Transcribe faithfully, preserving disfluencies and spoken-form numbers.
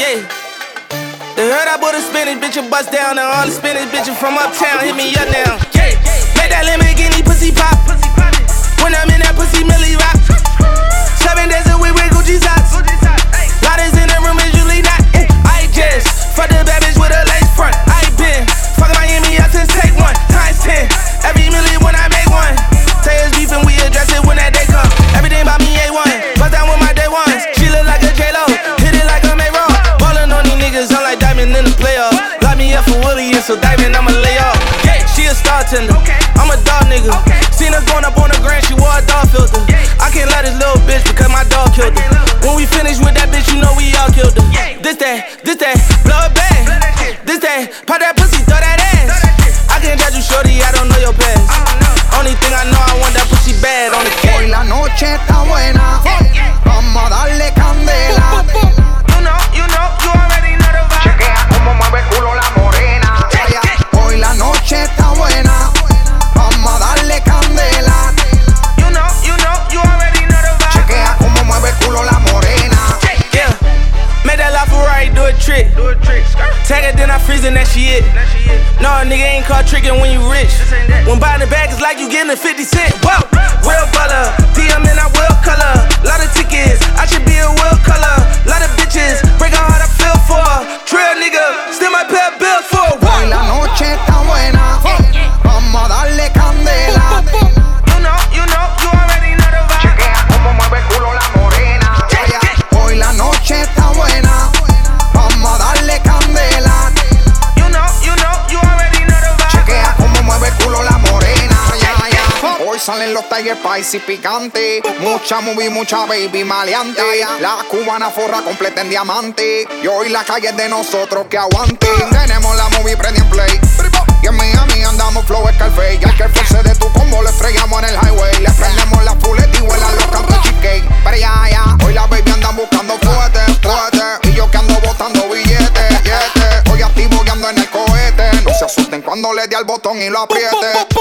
Yeah. They heard I bought a Spanish bitch and bust down, and all the Spanish bitches from uptown hit me up now. Yeah. Make that Lamborghini pussy pop. When I'm in that pussy, Millie rock. Seven days a week with Gucci socks. Loudest in the room is usually not. Eh. I just fuck the bad bitch with a lace front. I been fucking Miami up since take one times ten. Every milli when I make one. Say it's beef and we address it when that day come. Everything about me A one. Bust down with my day ones. She look like a J-Lo. Hit it like a May-Ro. Ballin' on these niggas, I'm like Diamond in the playoff. Lock me up for Willie and so Diamond I'ma lay off. Yeah, she a star tender. I'm a dog nigga. Seen her going up on the grand, she wore a dog filter. I can't let this little bitch because my dog killed her. When we finish with that bitch, you know we all killed her. This that, this that, blow it bang. This that, pop that pussy, throw that ass. I can't judge you shorty, I don't know your past. Only thing I know, I want that pussy bad on the cake. Hoy la noche está buena, vamos a darle candela. You know, you know, you already know the vibe. Chequea cómo mueve el culo la morena. Hoy la noche está buena, vamos a darle candela. You know, you know, you already know the vibe. Chequea cómo mueve el culo la morena. Yeah, make that LaFerrari do a trick. Do a trick. Tag it, then I freeze and that she it. No, nigga ain't caught tricking when you rich. When buying the bag, it's like you getting a fifty cent. Whoa, real butter, D M and I will color. Lot of tickets, I should be a will color. Lot of bitches, break her heart, I feel for her. Trail nigga, still my pay bills for her. Hoy la noche está buena, vamos a darle candela. You know, you know, you already know the vibe. Chequea cómo mueve el culo la morena. Hoy la noche está buena, vamos a darle candela. You know, you know, you already know the vibe. Chequea cómo mueve el culo la morena. Ya, ya. Hoy salen los Tiger Spicy picantes. Mucha movie, mucha baby maleante. La cubana forra completa en diamante. Y hoy la calle es de nosotros que aguante. Tenemos la movie prendida en play. Y en Miami andamos flow Scarface. Y al que force de tu combo le estrellamos en el highway. Le prendemos la fulet y vuelan los cantos cheesecake. Pero ya, ya, hoy la baby andan buscando fuerte, fuerte. Y yo que ando botando billetes, billetes. Hoy activo que ando en el cohete. No se asusten cuando le dé al botón y lo apriete.